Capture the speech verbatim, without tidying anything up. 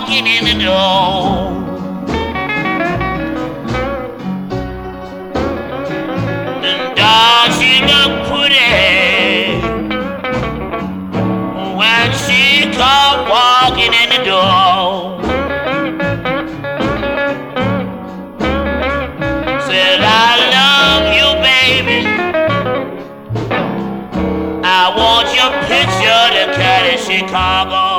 walking in the door. And does she look pretty when she come walking in the door? Said I love you, baby. I want your picture to carry Chicago.